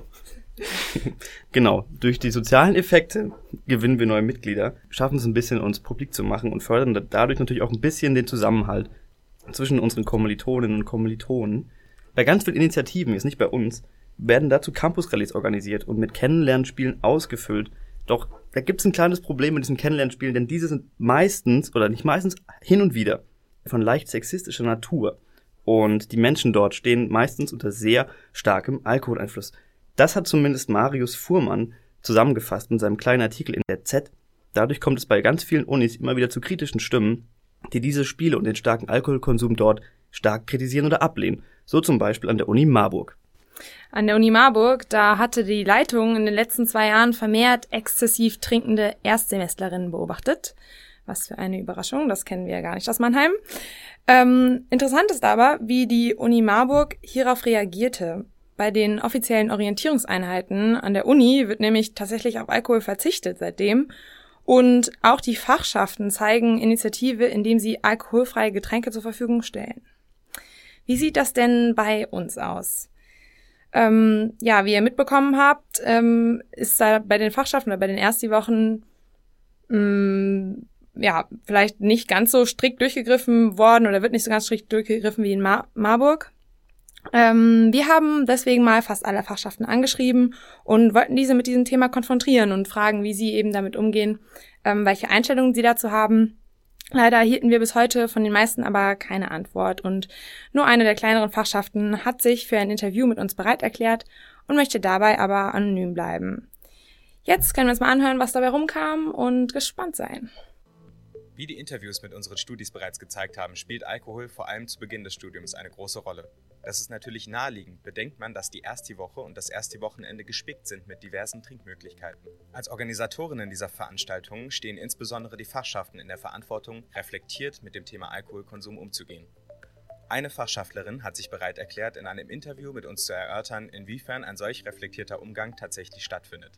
Genau. Durch die sozialen Effekte gewinnen wir neue Mitglieder, schaffen es ein bisschen, uns publik zu machen und fördern dadurch natürlich auch ein bisschen den Zusammenhalt zwischen unseren Kommilitoninnen und Kommilitonen. Bei ganz vielen Initiativen, jetzt nicht bei uns, werden dazu Campus-Rallyes organisiert und mit Kennenlernspielen ausgefüllt. Doch Da gibt es ein kleines Problem mit diesen Kennenlernspielen, denn diese sind meistens, oder nicht meistens, hin und wieder von leicht sexistischer Natur. Und die Menschen dort stehen meistens unter sehr starkem Alkoholeinfluss. Das hat zumindest Marius Fuhrmann zusammengefasst in seinem kleinen Artikel in der Z. Dadurch kommt es bei ganz vielen Unis immer wieder zu kritischen Stimmen, die diese Spiele und den starken Alkoholkonsum dort stark kritisieren oder ablehnen. So zum Beispiel an der Uni Marburg. An der Uni Marburg, da hatte die Leitung in den letzten 2 Jahren vermehrt exzessiv trinkende Erstsemestererinnen beobachtet. Was für eine Überraschung, das kennen wir ja gar nicht aus Mannheim. Interessant ist aber, wie die Uni Marburg hierauf reagierte. Bei den offiziellen Orientierungseinheiten an der Uni wird nämlich tatsächlich auf Alkohol verzichtet seitdem. Und auch die Fachschaften zeigen Initiative, indem sie alkoholfreie Getränke zur Verfügung stellen. Wie sieht das denn bei uns aus? Wie ihr mitbekommen habt, ist da bei den Fachschaften oder bei den Ersti-Wochen vielleicht nicht ganz so strikt durchgegriffen worden oder wird nicht so ganz strikt durchgegriffen wie in Marburg. Wir haben deswegen mal fast alle Fachschaften angeschrieben und wollten diese mit diesem Thema konfrontieren und fragen, wie sie eben damit umgehen, welche Einstellungen sie dazu haben. Leider erhielten wir bis heute von den meisten aber keine Antwort und nur eine der kleineren Fachschaften hat sich für ein Interview mit uns bereit erklärt und möchte dabei aber anonym bleiben. Jetzt können wir uns mal anhören, was dabei rumkam und gespannt sein. Wie die Interviews mit unseren Studis bereits gezeigt haben, spielt Alkohol vor allem zu Beginn des Studiums eine große Rolle. Das ist natürlich naheliegend, bedenkt man, dass die Ersti-Woche und das Ersti-Wochenende gespickt sind mit diversen Trinkmöglichkeiten. Als Organisatorinnen dieser Veranstaltungen stehen insbesondere die Fachschaften in der Verantwortung, reflektiert mit dem Thema Alkoholkonsum umzugehen. Eine Fachschaftlerin hat sich bereit erklärt, in einem Interview mit uns zu erörtern, inwiefern ein solch reflektierter Umgang tatsächlich stattfindet.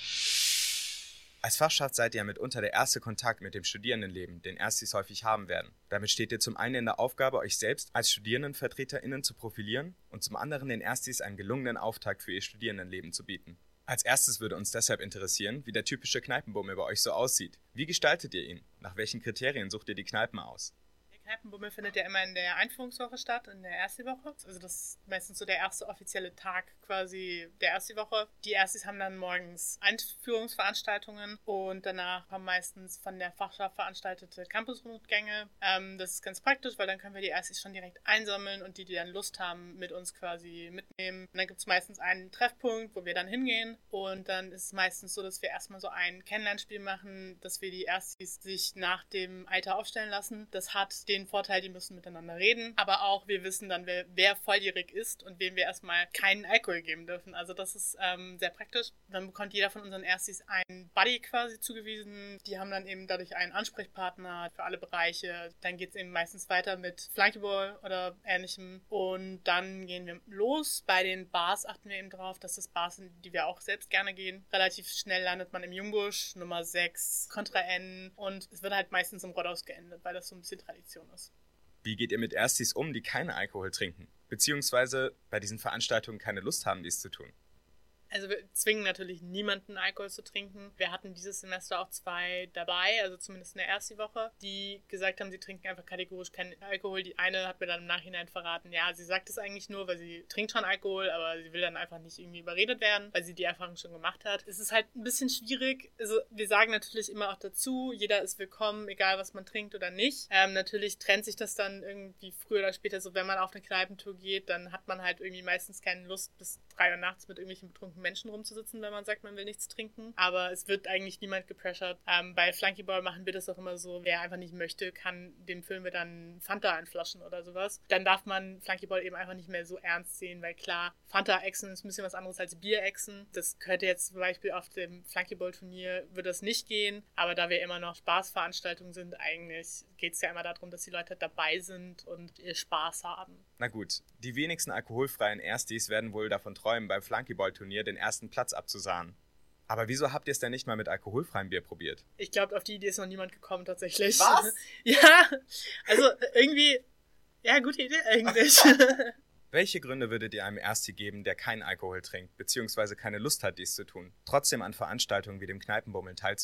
Als Fachschaft seid ihr mitunter der erste Kontakt mit dem Studierendenleben, den Erstis häufig haben werden. Damit steht ihr zum einen in der Aufgabe, euch selbst als StudierendenvertreterInnen zu profilieren und zum anderen den Erstis einen gelungenen Auftakt für ihr Studierendenleben zu bieten. Als erstes würde uns deshalb interessieren, wie der typische Kneipenbummel bei euch so aussieht. Wie gestaltet ihr ihn? Nach welchen Kriterien sucht ihr die Kneipen aus? Kneipenbummel findet ja immer in der Einführungswoche statt, in der Ersti-Woche. Also das ist meistens so der erste offizielle Tag quasi der Ersti-Woche. Die Erstis haben dann morgens Einführungsveranstaltungen und danach kommen meistens von der Fachschaft veranstaltete Campusrundgänge. Das ist ganz praktisch, weil dann können wir die Erstis schon direkt einsammeln und die dann Lust haben, mit uns quasi mitnehmen. Und dann gibt es meistens einen Treffpunkt, wo wir dann hingehen und dann ist es meistens so, dass wir erstmal so ein Kennenlernspiel machen, dass wir die Erstis sich nach dem Alter aufstellen lassen. Das hat den Vorteil, die müssen miteinander reden, aber auch wir wissen dann, wer volljährig ist und wem wir erstmal keinen Alkohol geben dürfen. Also das ist sehr praktisch. Dann bekommt jeder von unseren Erstis einen Buddy quasi zugewiesen. Die haben dann eben dadurch einen Ansprechpartner für alle Bereiche. Dann geht es eben meistens weiter mit Flunkyball oder ähnlichem und dann gehen wir los. Bei den Bars achten wir eben drauf, dass das Bars sind, die wir auch selbst gerne gehen. Relativ schnell landet man im Jungbusch, Nummer 6, Contra N und es wird halt meistens im Rotthaus geendet, weil das so ein bisschen Tradition ist. Wie geht ihr mit Erstis um, die keinen Alkohol trinken, beziehungsweise bei diesen Veranstaltungen keine Lust haben, dies zu tun? Also wir zwingen natürlich niemanden, Alkohol zu trinken. Wir hatten dieses Semester auch 2 dabei, also zumindest in der Ersti-Woche, die gesagt haben, sie trinken einfach kategorisch keinen Alkohol. Die eine hat mir dann im Nachhinein verraten, ja, sie sagt es eigentlich nur, weil sie trinkt schon Alkohol, aber sie will dann einfach nicht irgendwie überredet werden, weil sie die Erfahrung schon gemacht hat. Es ist halt ein bisschen schwierig. Also wir sagen natürlich immer auch dazu, jeder ist willkommen, egal was man trinkt oder nicht. Natürlich trennt sich das dann irgendwie früher oder später so, wenn man auf eine Kneipentour geht, dann hat man halt irgendwie meistens keine Lust, bis 3 Uhr nachts mit irgendwelchen betrunkenen Menschen rumzusitzen, wenn man sagt, man will nichts trinken. Aber es wird eigentlich niemand gepressured. Bei Flunkyball machen wir das auch immer so, wer einfach nicht möchte, dem füllen wir dann Fanta in Flaschen oder sowas. Dann darf man Flunkyball eben einfach nicht mehr so ernst sehen, weil klar, Fanta-Exen ist ein bisschen was anderes als Bier-Exen. Das könnte jetzt zum Beispiel auf dem Flunkyball-Turnier, würde das nicht gehen. Aber da wir immer noch Spaßveranstaltungen sind, eigentlich geht es ja immer darum, dass die Leute dabei sind und ihr Spaß haben. Na gut, die wenigsten alkoholfreien Erstis werden wohl davon träumen, beim Flunkyball-Turnier den ersten Platz abzusahnen. Aber wieso habt ihr es denn nicht mal mit alkoholfreiem Bier probiert? Ich glaube, auf die Idee ist noch niemand gekommen tatsächlich. Was? Ja, also irgendwie, ja, gute Idee eigentlich. Welche Gründe würdet ihr einem Ersti geben, der keinen Alkohol trinkt, beziehungsweise keine Lust hat, dies zu tun, trotzdem an Veranstaltungen wie dem Kneipenbummeln teilzunehmen?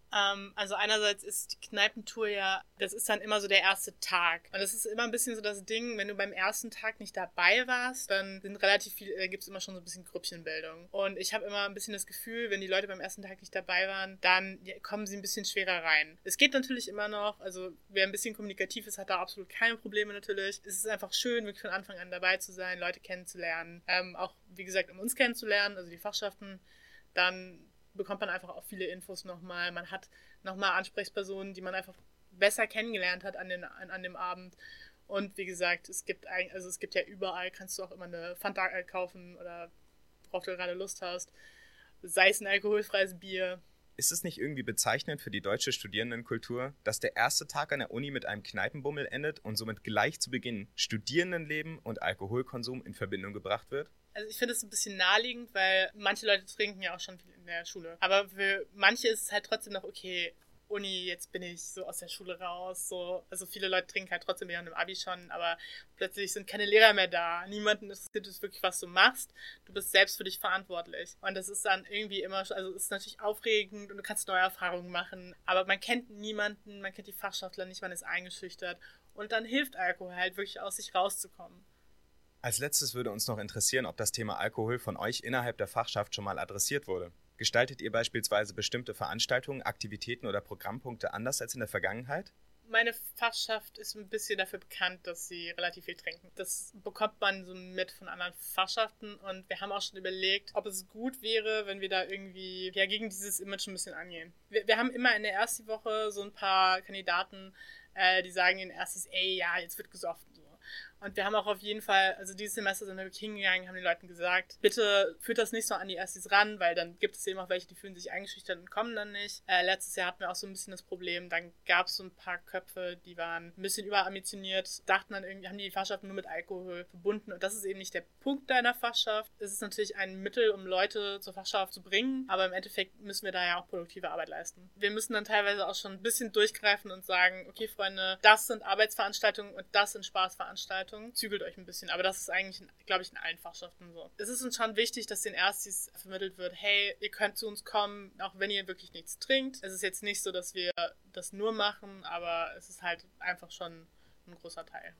Also einerseits ist die Kneipentour ja, das ist dann immer so der erste Tag. Und das ist immer ein bisschen so das Ding, wenn du beim ersten Tag nicht dabei warst, dann sind gibt es immer schon so ein bisschen Grüppchenbildung. Und ich habe immer ein bisschen das Gefühl, wenn die Leute beim ersten Tag nicht dabei waren, dann kommen sie ein bisschen schwerer rein. Es geht natürlich immer noch, also wer ein bisschen kommunikativ ist, hat da absolut keine Probleme natürlich. Es ist einfach schön, wirklich von Anfang an dabei zu sein, Leute kennenzulernen, auch wie gesagt, um uns kennenzulernen, also die Fachschaften, dann bekommt man einfach auch viele Infos nochmal. Man hat nochmal Ansprechpersonen, die man einfach besser kennengelernt hat an dem Abend. Und wie gesagt, es gibt ja überall, kannst du auch immer eine Fanta kaufen oder worauf du gerade Lust hast. Sei es ein alkoholfreies Bier. Ist es nicht irgendwie bezeichnend für die deutsche Studierendenkultur, dass der erste Tag an der Uni mit einem Kneipenbummel endet und somit gleich zu Beginn Studierendenleben und Alkoholkonsum in Verbindung gebracht wird? Also ich finde es ein bisschen naheliegend, weil manche Leute trinken ja auch schon viel in der Schule. Aber für manche ist es halt trotzdem noch okay, Uni, jetzt bin ich so aus der Schule raus. So. Also viele Leute trinken halt trotzdem während dem Abi schon, aber plötzlich sind keine Lehrer mehr da. Niemanden interessiert es wirklich, was du machst. Du bist selbst für dich verantwortlich. Und das ist dann irgendwie immer, also es ist natürlich aufregend und du kannst neue Erfahrungen machen. Aber man kennt niemanden, man kennt die Fachschaftler nicht, man ist eingeschüchtert. Und dann hilft Alkohol halt wirklich aus sich rauszukommen. Als letztes würde uns noch interessieren, ob das Thema Alkohol von euch innerhalb der Fachschaft schon mal adressiert wurde. Gestaltet ihr beispielsweise bestimmte Veranstaltungen, Aktivitäten oder Programmpunkte anders als in der Vergangenheit? Meine Fachschaft ist ein bisschen dafür bekannt, dass sie relativ viel trinken. Das bekommt man so mit von anderen Fachschaften und wir haben auch schon überlegt, ob es gut wäre, wenn wir da irgendwie gegen dieses Image ein bisschen angehen. Wir haben immer in der ersten Woche so ein paar Kandidaten, die sagen in Erstis, jetzt wird gesoffen. Und wir haben auch auf jeden Fall, also dieses Semester sind wir wirklich hingegangen, haben den Leuten gesagt, bitte führt das nicht so an die Erstis ran, weil dann gibt es eben auch welche, die fühlen sich eingeschüchtert und kommen dann nicht. Letztes Jahr hatten wir auch so ein bisschen das Problem, dann gab es so ein paar Köpfe, die waren ein bisschen überambitioniert, dachten dann irgendwie, haben die Fachschaften nur mit Alkohol verbunden und das ist eben nicht der Punkt deiner Fachschaft. Es ist natürlich ein Mittel, um Leute zur Fachschaft zu bringen, aber im Endeffekt müssen wir da ja auch produktive Arbeit leisten. Wir müssen dann teilweise auch schon ein bisschen durchgreifen und sagen, okay Freunde, das sind Arbeitsveranstaltungen und das sind Spaßveranstaltungen. Zügelt euch ein bisschen, aber das ist eigentlich, glaube ich, in allen Fachschaften so. Es ist uns schon wichtig, dass den Erstis vermittelt wird, hey, ihr könnt zu uns kommen, auch wenn ihr wirklich nichts trinkt. Es ist jetzt nicht so, dass wir das nur machen, aber es ist halt einfach schon ein großer Teil.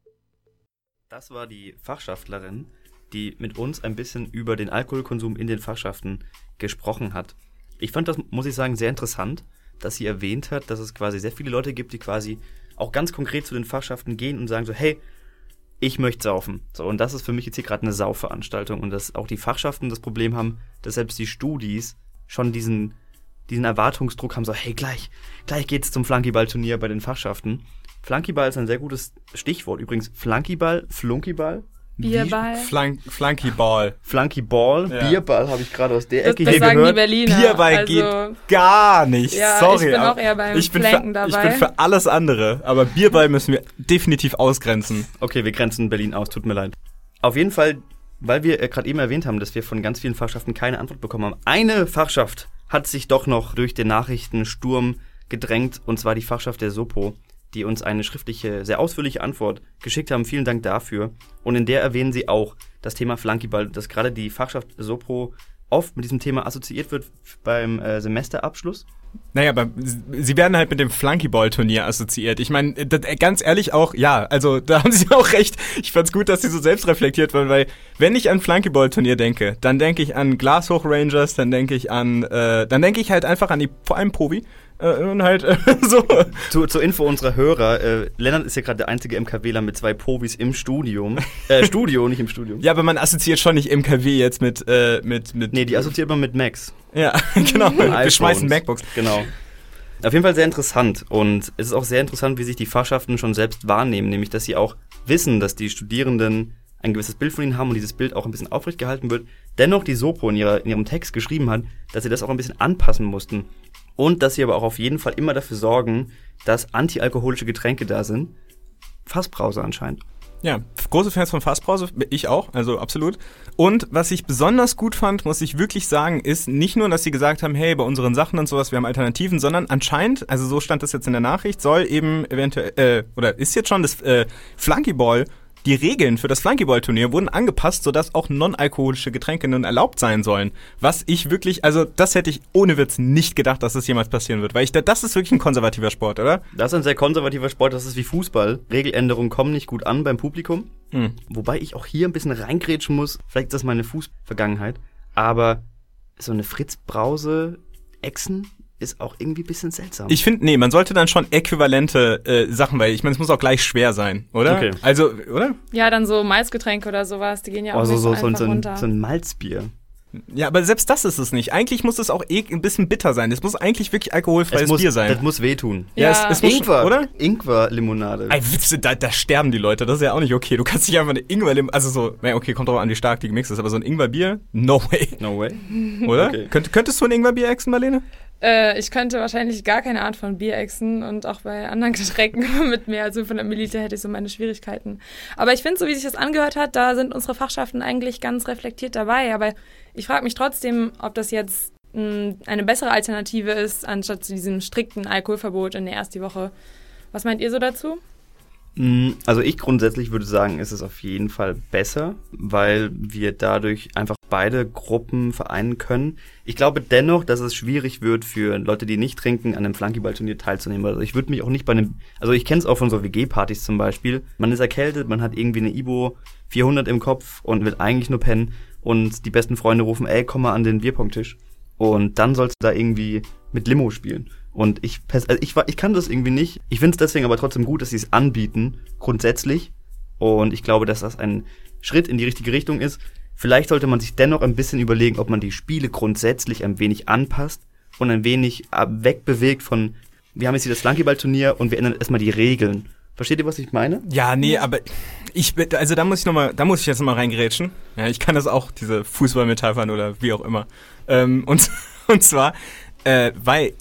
Das war die Fachschaftlerin, die mit uns ein bisschen über den Alkoholkonsum in den Fachschaften gesprochen hat. Ich fand das, muss ich sagen, sehr interessant, dass sie erwähnt hat, dass es quasi sehr viele Leute gibt, die quasi auch ganz konkret zu den Fachschaften gehen und sagen so, hey, ich möchte saufen. So, und das ist für mich jetzt hier gerade eine Saufveranstaltung und dass auch die Fachschaften das Problem haben, dass selbst die Studis schon diesen Erwartungsdruck haben, so, hey, gleich geht's zum Flunkyball-Turnier bei den Fachschaften. Flunkyball ist ein sehr gutes Stichwort. Übrigens, Flunkyball, Flunkyball, Bierball. Flunkyball. Flunkyball, ja. Bierball habe ich gerade aus der Ecke hier gehört. Das sagen die Berliner. Bierball geht gar nicht. Ja, sorry. Ich bin auch eher beim Flanken dabei. Ich bin für alles andere, aber Bierball müssen wir definitiv ausgrenzen. Okay, wir grenzen Berlin aus, tut mir leid. Auf jeden Fall, weil wir gerade eben erwähnt haben, dass wir von ganz vielen Fachschaften keine Antwort bekommen haben. Eine Fachschaft hat sich doch noch durch den Nachrichtensturm gedrängt, und zwar die Fachschaft der SOPO, die uns eine schriftliche, sehr ausführliche Antwort geschickt haben. Vielen Dank dafür. Und in der erwähnen sie auch das Thema Flunkyball, dass gerade die Fachschaft SOPO oft mit diesem Thema assoziiert wird beim Semesterabschluss. Naja, aber sie werden halt mit dem Flunkyball-Turnier assoziiert. Ich meine, ganz ehrlich auch, ja, also da haben sie auch recht. Ich fand's gut, dass sie so selbstreflektiert waren, weil wenn ich an Flunkyball-Turnier denke, dann denke ich an Glashoch-Rangers, dann denke ich halt einfach an vor allem Probi. Und halt so. Zur Info unserer Hörer, Lennart ist ja gerade der einzige MKWler mit 2 Profis im Studium. Studio, nicht im Studium. Ja, aber man assoziiert schon nicht MKW jetzt mit. Nee, die assoziiert man mit Macs. Ja, genau. Wir schmeißen MacBooks. Genau. Auf jeden Fall sehr interessant. Und es ist auch sehr interessant, wie sich die Fachschaften schon selbst wahrnehmen. Nämlich, dass sie auch wissen, dass die Studierenden ein gewisses Bild von ihnen haben und dieses Bild auch ein bisschen aufrecht gehalten wird. Dennoch die SOPO in ihrem Text geschrieben hat, dass sie das auch ein bisschen anpassen mussten. Und dass sie aber auch auf jeden Fall immer dafür sorgen, dass antialkoholische Getränke da sind. Fassbrause anscheinend. Ja, große Fans von Fassbrause, ich auch, also absolut. Und was ich besonders gut fand, muss ich wirklich sagen, ist nicht nur, dass sie gesagt haben, hey, bei unseren Sachen und sowas, wir haben Alternativen, sondern anscheinend, also so stand das jetzt in der Nachricht, soll eben eventuell, oder ist jetzt schon das Flunkyball die Regeln für das Flunkyball-Turnier wurden angepasst, sodass auch non-alkoholische Getränke nun erlaubt sein sollen. Was ich wirklich, also das hätte ich ohne Witz nicht gedacht, dass das jemals passieren wird. Weil das ist wirklich ein konservativer Sport, oder? Das ist ein sehr konservativer Sport, das ist wie Fußball. Regeländerungen kommen nicht gut an beim Publikum. Wobei ich auch hier ein bisschen reingrätschen muss. Vielleicht ist das meine Fußvergangenheit. Aber so eine Fritz-Brause-Echsen ist auch irgendwie ein bisschen seltsam. Ich finde, man sollte dann schon äquivalente Sachen, weil ich meine, es muss auch gleich schwer sein, oder? Okay. Also, oder? Ja, dann so Malzgetränke oder sowas, die gehen ja auch nicht so einfach runter. So ein Malzbier. Ja, aber selbst das ist es nicht. Eigentlich muss es auch ein bisschen bitter sein. Es muss eigentlich wirklich alkoholfreies Bier sein. Das muss wehtun. Ja, es muss Ingwer, oder? Ingwer-Limonade. Ey, Witze, da sterben die Leute. Das ist ja auch nicht okay. Du kannst nicht einfach eine Ingwer-Limonade, also so, okay, kommt drauf an, wie stark die gemixt ist, aber so ein Ingwer-Bier? No way. No way? Oder? Okay. Könntest du ein Ingwer-Bier exen, Marlene? Ich könnte wahrscheinlich gar keine Art von Bier exen und auch bei anderen Getränken mit mehr als 500 Milliliter hätte ich so meine Schwierigkeiten. Aber ich finde, so wie sich das angehört hat, da sind unsere Fachschaften eigentlich ganz reflektiert dabei. Aber ich frage mich trotzdem, ob das jetzt eine bessere Alternative ist, anstatt zu diesem strikten Alkoholverbot in der ersten Woche. Was meint ihr so dazu? Also ich grundsätzlich würde sagen, es ist auf jeden Fall besser, weil wir dadurch einfach beide Gruppen vereinen können. Ich glaube dennoch, dass es schwierig wird für Leute, die nicht trinken, an einem Flunkyball-Turnier teilzunehmen. Also ich würde mich auch nicht also ich kenne es auch von so WG-Partys zum Beispiel. Man ist erkältet, man hat irgendwie eine Ibo 400 im Kopf und will eigentlich nur pennen und die besten Freunde rufen, ey, komm mal an den Bierpong-Tisch. Und dann sollst du da irgendwie mit Limo spielen. Und ich kann das irgendwie nicht. Ich finde es deswegen aber trotzdem gut, dass sie es anbieten, grundsätzlich. Und ich glaube, dass das ein Schritt in die richtige Richtung ist. Vielleicht sollte man sich dennoch ein bisschen überlegen, ob man die Spiele grundsätzlich ein wenig anpasst und ein wenig wegbewegt von, wir haben jetzt hier das Flunkyball-Turnier und wir ändern erstmal die Regeln. Versteht ihr, was ich meine? Ja, nee, aber da muss ich jetzt mal reingrätschen. Ja, ich kann das auch, diese Fußballmetaphern oder wie auch immer. Und zwar, weil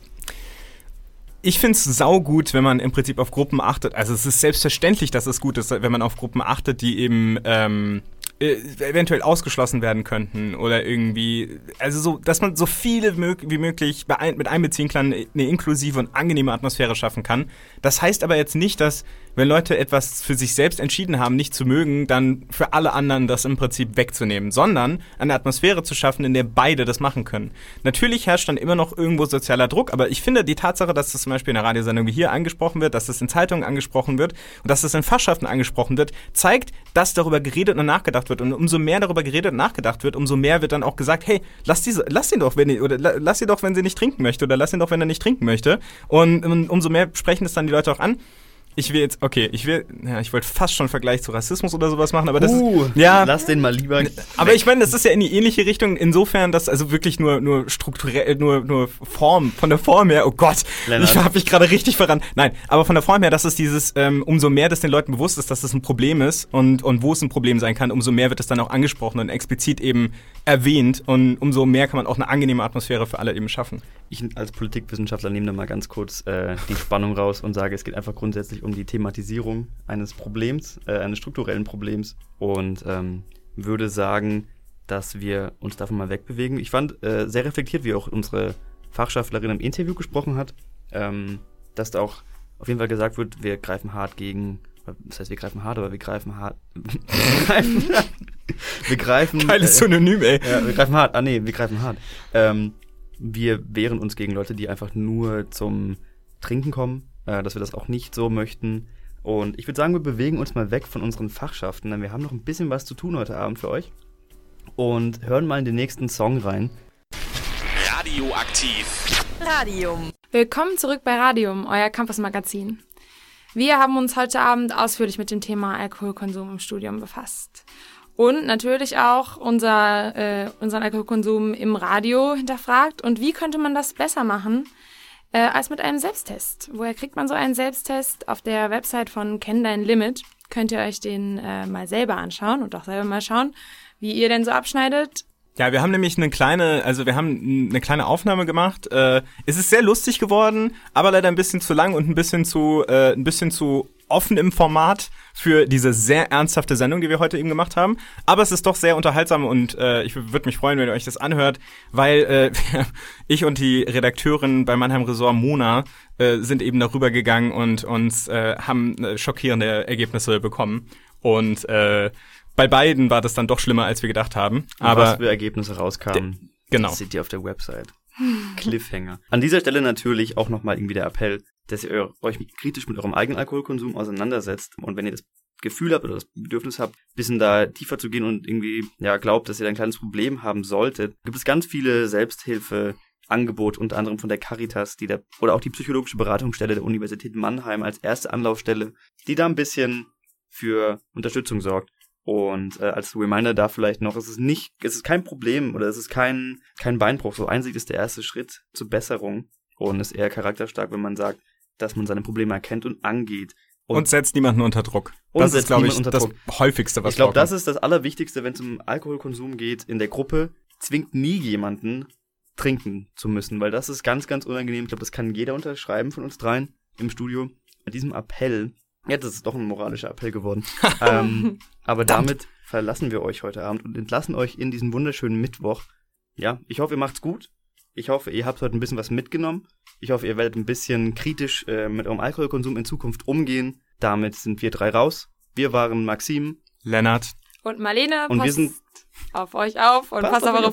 ich finde es saugut, wenn man im Prinzip auf Gruppen achtet. Also es ist selbstverständlich, dass es gut ist, wenn man auf Gruppen achtet, die eben eventuell ausgeschlossen werden könnten oder irgendwie, also so, dass man so viele wie möglich mit einbeziehen kann, eine inklusive und angenehme Atmosphäre schaffen kann. Das heißt aber jetzt nicht, dass, wenn Leute etwas für sich selbst entschieden haben, nicht zu mögen, dann für alle anderen das im Prinzip wegzunehmen, sondern eine Atmosphäre zu schaffen, in der beide das machen können. Natürlich herrscht dann immer noch irgendwo sozialer Druck, aber ich finde die Tatsache, dass das zum Beispiel in einer Radiosendung wie hier angesprochen wird, dass das in Zeitungen angesprochen wird und dass das in Fachschaften angesprochen wird, zeigt, dass darüber geredet und nachgedacht wird. Und umso mehr darüber geredet und nachgedacht wird, umso mehr wird dann auch gesagt, hey, lass ihn doch, wenn sie nicht trinken möchte, oder lass ihn doch, wenn er nicht trinken möchte. Und umso mehr sprechen es dann die Leute auch an. Ich wollte fast schon einen Vergleich zu Rassismus oder sowas machen, aber das ist, ja. Lass den mal lieber. Aber ich meine, das ist ja in die ähnliche Richtung, insofern, dass also wirklich nur strukturell, nur Form, von der Form her, oh Gott, Lennart. Ich habe mich gerade richtig verrannt. Nein, aber von der Form her, dass es dieses, umso mehr das den Leuten bewusst ist, dass das ein Problem ist und wo es ein Problem sein kann, umso mehr wird es dann auch angesprochen und explizit eben erwähnt und umso mehr kann man auch eine angenehme Atmosphäre für alle eben schaffen. Ich als Politikwissenschaftler nehme da mal ganz kurz die Spannung raus und sage, es geht einfach grundsätzlich um die Thematisierung eines Problems, eines strukturellen Problems und würde sagen, dass wir uns davon mal wegbewegen. Ich fand sehr reflektiert, wie auch unsere Fachschaftlerin im Interview gesprochen hat, dass da auch auf jeden Fall gesagt wird, wir greifen hart gegen, das heißt, wir greifen hart, aber wir greifen hart. Wir greifen. Geiles Synonym, ey. Ja, wir greifen hart. Wir greifen hart. Wir wehren uns gegen Leute, die einfach nur zum Trinken kommen, dass wir das auch nicht so möchten. Und ich würde sagen, wir bewegen uns mal weg von unseren Fachschaften, denn wir haben noch ein bisschen was zu tun heute Abend für euch. Und hören mal in den nächsten Song rein. Radioaktiv. Radium. Willkommen zurück bei Radium, euer Campus-Magazin. Wir haben uns heute Abend ausführlich mit dem Thema Alkoholkonsum im Studium befasst. Und natürlich auch unseren Alkoholkonsum im Radio hinterfragt. Und wie könnte man das besser machen als mit einem Selbsttest? Woher kriegt man so einen Selbsttest? Auf der Website von Kenn Dein Limit könnt ihr euch den mal selber anschauen und auch selber mal schauen, wie ihr denn so abschneidet. Ja, wir haben nämlich eine kleine Aufnahme gemacht. Es ist sehr lustig geworden, aber leider ein bisschen zu lang und ein bisschen zu offen im Format für diese sehr ernsthafte Sendung, die wir heute eben gemacht haben. Aber es ist doch sehr unterhaltsam und ich würde mich freuen, wenn ihr euch das anhört, weil ich und die Redakteurin bei Mannheim Ressort Mona sind eben darüber gegangen und uns haben schockierende Ergebnisse bekommen. Und bei beiden war das dann doch schlimmer, als wir gedacht haben. Aber was für Ergebnisse rauskamen, genau. Das seht ihr auf der Website. Cliffhanger. An dieser Stelle natürlich auch nochmal irgendwie der Appell, dass ihr euch kritisch mit eurem eigenen Alkoholkonsum auseinandersetzt. Und wenn ihr das Gefühl habt oder das Bedürfnis habt, ein bisschen da tiefer zu gehen und irgendwie glaubt, dass ihr da ein kleines Problem haben solltet, gibt es ganz viele Selbsthilfeangebote, unter anderem von der Caritas, oder auch die psychologische Beratungsstelle der Universität Mannheim als erste Anlaufstelle, die da ein bisschen für Unterstützung sorgt. Und als Reminder da vielleicht noch, es ist kein Problem oder es ist kein Beinbruch. So Einsicht ist der erste Schritt zur Besserung und ist eher charakterstark, wenn man sagt, dass man seine Probleme erkennt und angeht. Und setzt niemanden unter Druck. Das ist, glaube ich, das Häufigste, was ich glaube, das ist das Allerwichtigste, wenn es um Alkoholkonsum geht in der Gruppe. Zwingt nie jemanden, trinken zu müssen, weil das ist ganz, ganz unangenehm. Ich glaube, das kann jeder unterschreiben von uns dreien im Studio. Bei diesem Appell, das ist doch ein moralischer Appell geworden. Aber damit verlassen wir euch heute Abend und entlassen euch in diesen wunderschönen Mittwoch. Ja, ich hoffe, ihr macht's gut. Ich hoffe, ihr habt heute ein bisschen was mitgenommen. Ich hoffe, ihr werdet ein bisschen kritisch mit eurem Alkoholkonsum in Zukunft umgehen. Damit sind wir 3 raus. Wir waren Maxim, Lennart und Marlene. Und wir sind auf euch auf und passt auf eure